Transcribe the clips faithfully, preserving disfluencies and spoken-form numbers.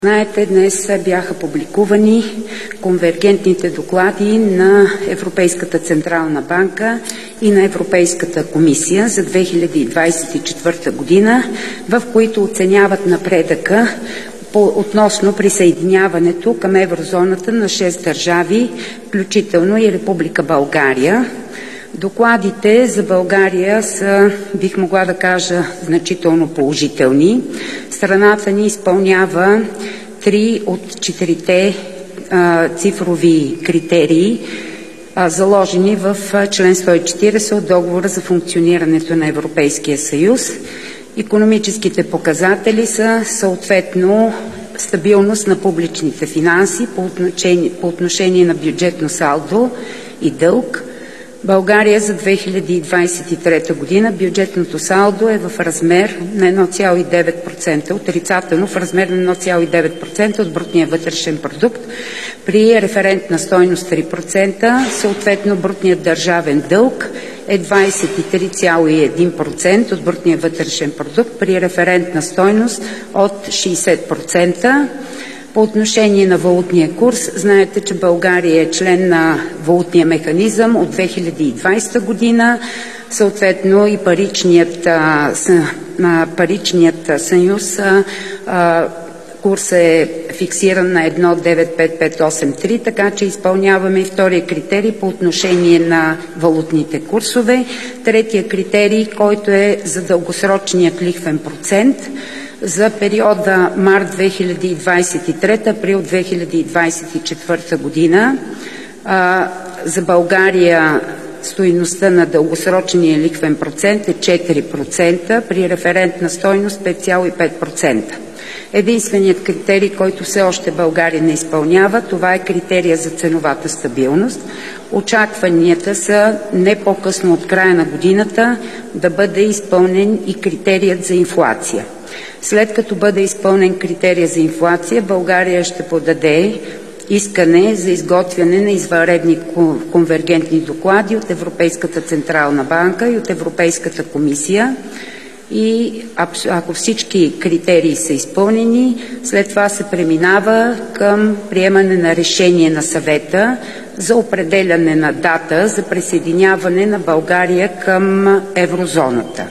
Знаете, днес бяха публикувани конвергентните доклади на Европейската централна банка и на Европейската комисия за две хиляди двадесет и четвърта година, в които оценяват напредъка по, относно присъединяването към еврозоната на шест държави, включително и Република България. Докладите за България са, бих могла да кажа, значително положителни. Страната ни изпълнява три от четирите а, цифрови критерии, а, заложени в член сто и четиридесет от Договора за функционирането на Европейския съюз. Икономическите показатели са съответно стабилност на публичните финанси по отношение, по отношение на бюджетно салдо и дълг. България за две хиляди двадесет и трета година бюджетното салдо е в размер на едно цяло и девет процента, отрицателно в размер на едно цяло и девет процента от брутния вътрешен продукт, при референтна стойност три процента, съответно брутният държавен дълг е двадесет и три цяло и един процента от брутния вътрешен продукт, при референтна стойност от шестдесет процента. По отношение на валутния курс, знаете, че България е член на валутния механизъм от две хиляди и двадесета година, съответно и паричният, а, паричният съюз а, курс е фиксиран на едно девет пет пет осем три, така че изпълняваме и втория критерий по отношение на валутните курсове. Третия критерий, който е за дългосрочният лихвен процент, за периода март две хиляди двадесет и трета – април две хиляди двадесет и четвърта година. А, за България стойността на дългосрочния лихвен процент е четири процента, при референтна стойност пет цяло и пет процента. Единственият критерий, който все още България не изпълнява, това е критерия за ценовата стабилност. Очакванията са не по-късно от края на годината да бъде изпълнен и критерият за инфлация. След като бъде изпълнен критерия за инфлация, България ще подаде искане за изготвяне на извънредни конвергентни доклади от Европейската централна банка и от Европейската комисия. И ако всички критерии са изпълнени, след това се преминава към приемане на решение на съвета за определяне на дата за присъединяване на България към еврозоната.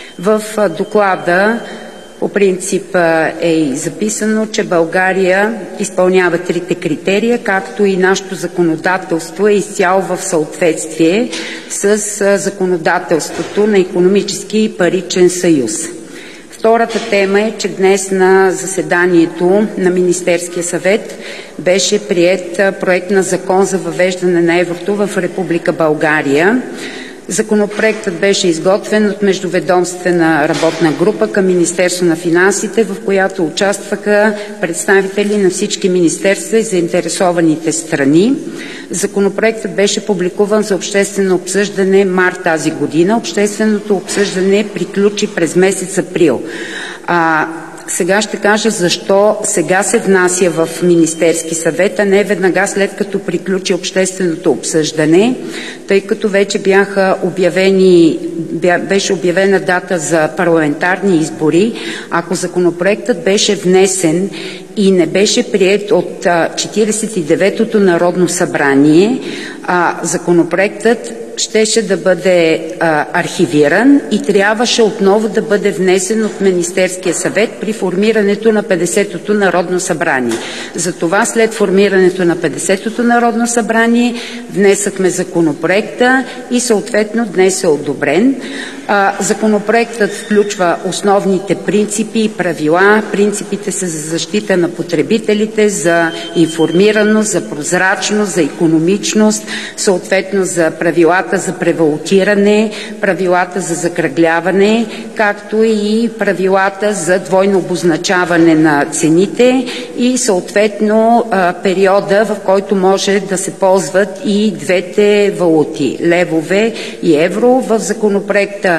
В доклада по принцип е и записано, че България изпълнява трите критерия, както и нашето законодателство е изцяло в съответствие с законодателството на икономически и паричен съюз. Втората тема е, че днес на заседанието на Министерския съвет беше приет проект на закон за въвеждане на еврото в Република България. Законопроектът беше изготвен от междуведомствена работна група към Министерство на финансите, в която участваха представители на всички министерства и заинтересованите страни. Законопроектът беше публикуван за обществено обсъждане март тази година. Общественото обсъждане приключи през месец април. А, Сега ще кажа защо сега се внася в Министерски съвет, а не веднага след като приключи общественото обсъждане, тъй като вече бяха обявени, беше обявена дата за парламентарни избори. Ако законопроектът беше внесен и не беше приет от четиридесет и деветото Народно събрание, а законопроектът щеше да бъде а, архивиран и трябваше отново да бъде внесен от Министерския съвет при формирането на петдесетото Народно събрание. Затова след формирането на петдесетото Народно събрание внесахме законопроекта и съответно днес е одобрен. А, законопроектът включва основните принципи и правила. Принципите са за защита на потребителите, за информираност, за прозрачност, за икономичност, съответно за правилата за превалутиране, правилата за закръгляване, както и правилата за двойно обозначаване на цените и съответно периода, в който може да се ползват и двете валути – левове и евро. В законопроекта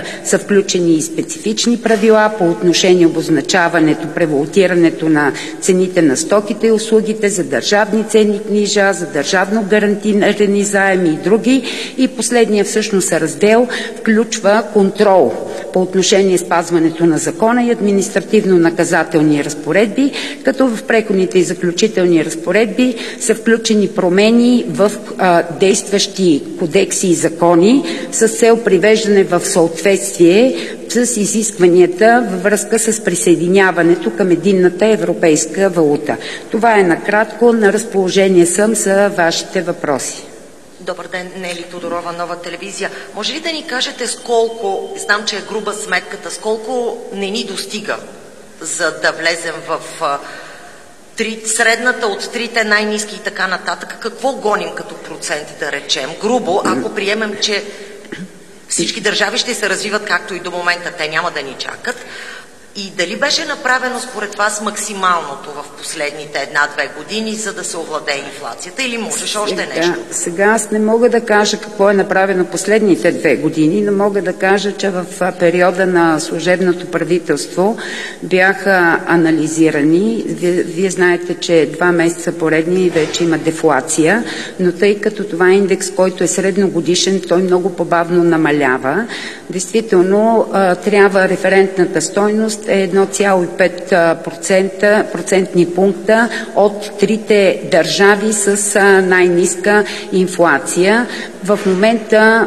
момента са включени и специфични правила по отношение обозначаването, превалутирането на цените на стоките и услугите за държавни ценни книжа, за държавно гарантирани заеми и други. И последния всъщност раздел включва контрол по отношение спазването на закона и административно-наказателни разпоредби, като в преходните и заключителни разпоредби са включени промени в а, действащи кодекси и закони с цел привеждане в съответствие с изискванията във връзка с присъединяването към единната европейска валута. Това е накратко. На разположение съм за вашите въпроси. Добър ден, Нели Тодорова, Нова телевизия. Може ли да ни кажете с колко, знам, че е груба сметката, с колко не ни достига, за да влезем в а, три, средната от трите най-низки и така нататък? Какво гоним като процент, да речем? Грубо, ако приемем, че всички държави ще се развиват както и до момента, те няма да ни чакат. И дали беше направено според вас максималното в последните една-две години, за да се овладее инфлацията, или можеш още нещо? Сега аз не мога да кажа какво е направено последните две години, но мога да кажа, че в периода на служебното правителство бяха анализирани. Вие, вие знаете, че два месеца поредни вече има дефлация, но тъй като това е индекс, който е средногодишен, той много по-бавно намалява. Действително трябва референтната стойност е едно цяло и пет процентни пункта от трите държави с най-ниска инфлация. В момента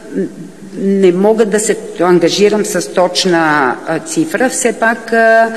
не мога да се ангажирам с точна цифра. Все пак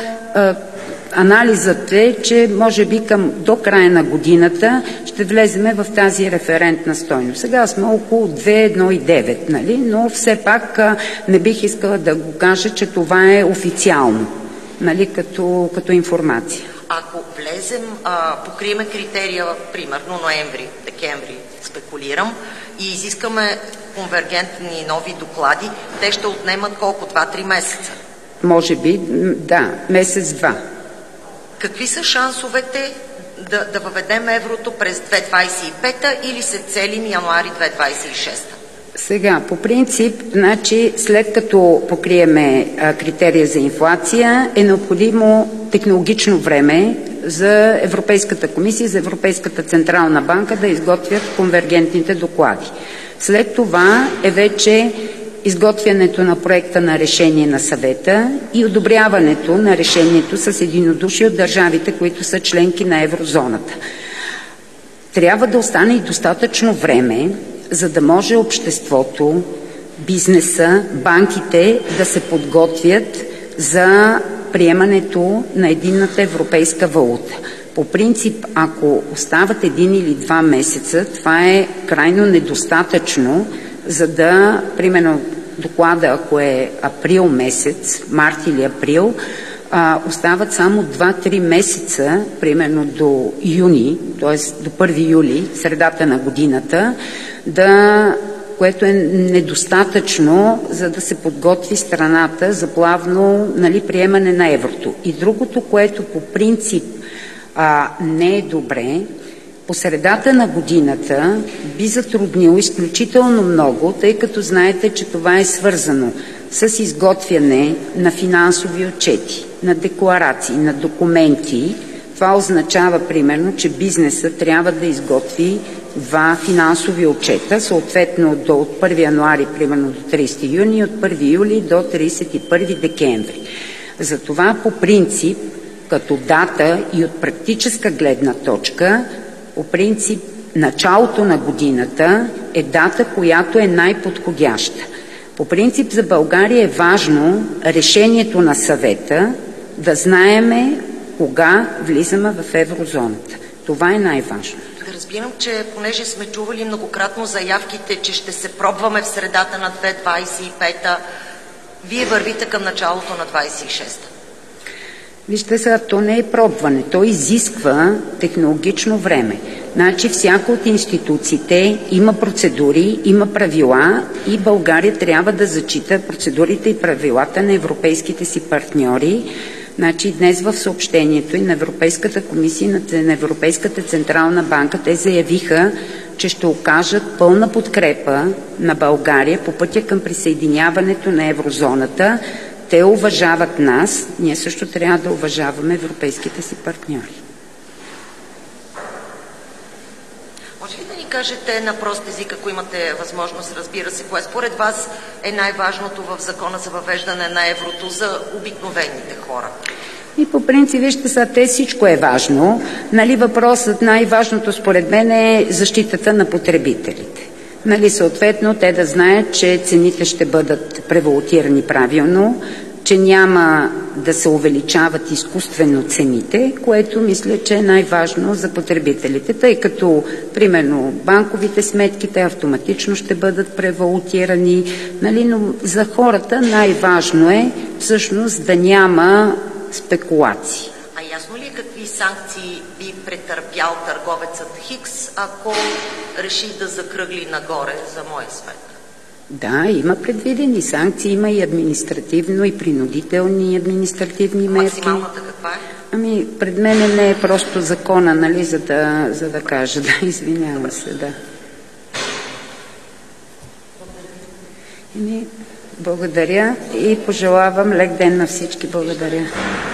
анализът е, че може би към, до края на годината ще влеземе в тази референтна стойност. Сега сме около две едно и девет, нали? Но все пак не бих искала да го кажа, че това е официално, нали? като, като информация. Ако влезем, а, покриеме критерия, примерно ноември, декември, спекулирам, и изискаме конвергентни нови доклади, те ще отнемат колко? два-три месеца? Може би, да, месец-два. Какви са шансовете да, да въведем еврото през две хиляди двадесет и пета или се целим януари две хиляди двадесет и шеста? Сега, по принцип, значи, след като покриеме а, критерия за инфлация, е необходимо технологично време за Европейската комисия, за Европейската централна банка да изготвят конвергентните доклади. След това е вече изготвянето на проекта на решение на съвета и одобряването на решението с единодушие от държавите, които са членки на еврозоната. Трябва да остане и достатъчно време, за да може обществото, бизнеса, банките да се подготвят за приемането на единната европейска валута. По принцип, ако остават един или два месеца, това е крайно недостатъчно, за да, примерно, доклада, ако е април месец, март или април, а, остават само два-три месеца, примерно до юни, т.е. до първи юли, средата на годината, да, което е недостатъчно, за да се подготви страната за плавно, нали, приемане на еврото. И другото, което по принцип а, не е добре, по средата на годината би затруднило изключително много, тъй като знаете, че това е свързано с изготвяне на финансови отчети, на декларации, на документи. Това означава, примерно, че бизнесът трябва да изготви два финансови отчета, съответно до от първи януари, примерно до тридесети юни, от първи юли до тридесет и първи декември. Затова по принцип, като дата и от практическа гледна точка, по принцип, началото на годината е дата, която е най-подходяща. По принцип за България е важно решението на съвета да знаеме кога влизаме в еврозоната. Това е най-важно. Да разбирам, че понеже сме чували многократно заявките, че ще се пробваме в средата на две хиляди двадесет и пета, вие вървите към началото на двадесет и шеста. Вижте сега, то не е пробване, то изисква технологично време. Значи всяка от институциите има процедури, има правила и България трябва да зачита процедурите и правилата на европейските си партньори. Значи днес в съобщението и на Европейската комисия, на Европейската централна банка, те заявиха, че ще окажат пълна подкрепа на България по пътя към присъединяването на еврозоната. Те уважават нас, ние също трябва да уважаваме европейските си партньори. Може ли да ни кажете на прост език, ако имате възможност, разбира се, кое според вас е най-важното в закона за въвеждане на еврото за обикновените хора? И по принцип, вижте са, те всичко е важно. Нали, въпросът, най-важното според мен е защитата на потребителите. Нали, съответно, те да знаят, че цените ще бъдат превалутирани правилно, че няма да се увеличават изкуствено цените, което мисля, че е най-важно за потребителите, тъй като, примерно, банковите сметки, те автоматично ще бъдат превалутирани, нали, но за хората най-важно е всъщност да няма спекулации. А ясно ли е какви санкции би претърпял търговецът Хикс, ако реши да закръгли нагоре за моя сметка? Да, има предвидени санкции, има и административно, и принудителни административни мерки. Максималната каква е? Ами, пред мен не е просто закона, нали, за да, за да кажа. Да, извинявам се, да. Ами, благодаря и пожелавам лек ден на всички. Благодаря.